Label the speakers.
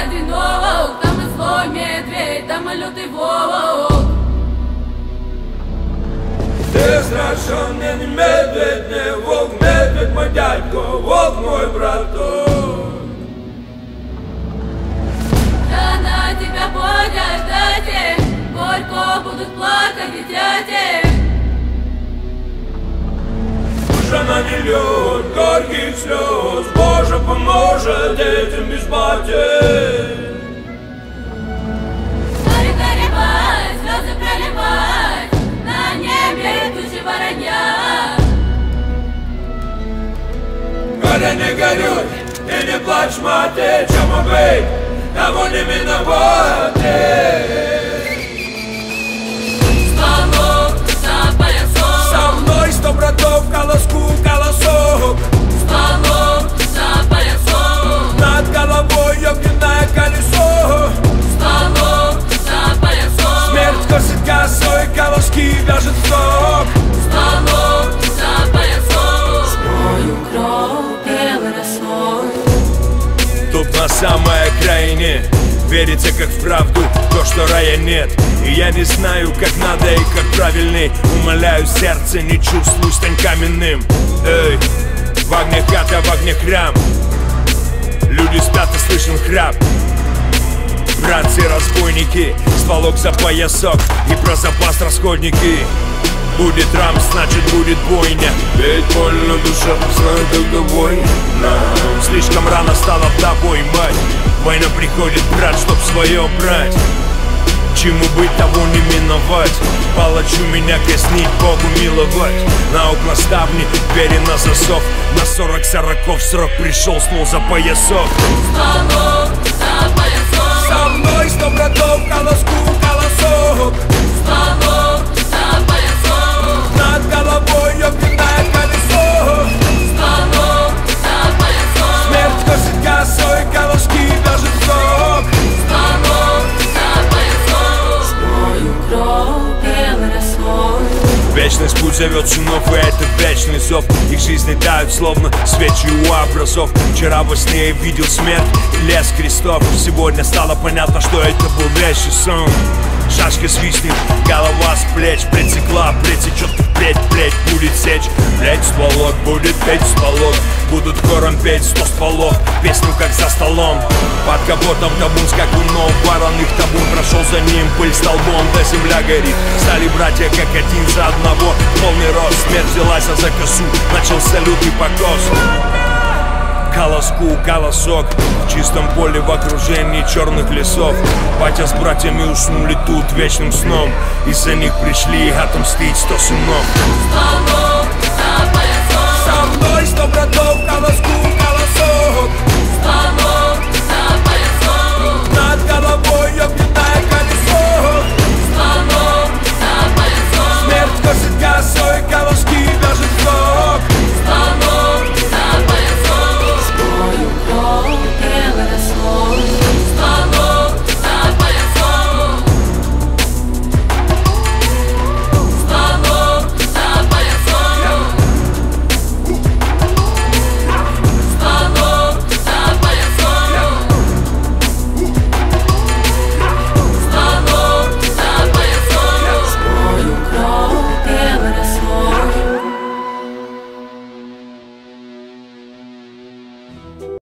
Speaker 1: одинок, там и злой медведь, там и лютый волк.
Speaker 2: Ты страшный не медведь, не волк, медведь мой дядько, волк мой браток.
Speaker 1: Да на тебя ходят дети, горько будут плакать и дети.
Speaker 2: Она не льет горьких слез, Боже, поможет детям без потерь.
Speaker 1: Горе горевать, слезы проливать, на небе тучи воронья.
Speaker 2: Горе не горюй и не плачь, мать, чему быть, того не миновать. Со мной 100 братов, колоску, колосок.
Speaker 1: Стволом за поясом,
Speaker 2: Над головой огненное колесо.
Speaker 1: стволом за поясом,
Speaker 2: Смерть косит косой, колоски вяжет сок.
Speaker 1: стволом за поясом. Спою кровь белой росой.
Speaker 2: Тут на самой окраине верится как в правду то, что рая нет. И я не знаю, как надо и как правильней. Умоляю сердце, не чувствуй, стань каменным. Эй, в огне хата, в огне храм. Люди спят и слышен храп. Братцы-разбойники, стволок за поясок и про запас расходники. Будет рам, значит будет бойня. Ведь больно душа, знаю, когда бойня. Слишком рано стала тобой, мать. Война приходит, брат, чтоб свое брать. Чему быть, того не миновать. Палачу меня казнить, Богу миловать. На окна ставни, двери на засов. На 40 сороков срок пришел, снул за поясок.
Speaker 1: Стволом за поясом,
Speaker 2: Со мной 100 братов, колоску, колосок.
Speaker 1: стволом за поясом,
Speaker 2: Над головой огненное колесо.
Speaker 1: стволом за поясом,
Speaker 2: Смерть косит косой, колоски вяжет сок.
Speaker 1: стволом за поясом. Спою кровь белой росой.
Speaker 2: Вечность путь зовет сынов, и это вечный зов. Их жизни тают, словно свечи у образов. Вчера во сне я видел смерть и лес крестов. Сегодня стало понятно, что это был вещий сон. Шашка свистнет, голова с плеч притекла, притечет впредь, плеть будет сечь. Плеть стволок, будет петь стволок. Будут хором петь 100 стволов, песню как за столом. Под капотом табун скакунов, вороных табун прошел за ним, пыль столбом, да земля горит. Стали братья как один за одного, полный рост. Смерть взялась за косу, начался лютый покос. Колоску, колосок, в чистом поле в окружении черных лесов. Батя с братьями уснули тут вечным сном. Из-за них пришли отомстить 100 сынов.
Speaker 1: Стволом за поясом,
Speaker 2: Со мной 100 братов, колоску, колосок.
Speaker 1: стволом за поясом,
Speaker 2: Над головой огненное колесо.
Speaker 1: стволом за поясом,
Speaker 2: Смерть косит косой, колоски вяжет сок.
Speaker 1: стволом за поясом. Спою кровь белой росой. Стволом за поясом, стволом за поясом, стволом за поясом, стволом за поясом. Спою кровь белой росой.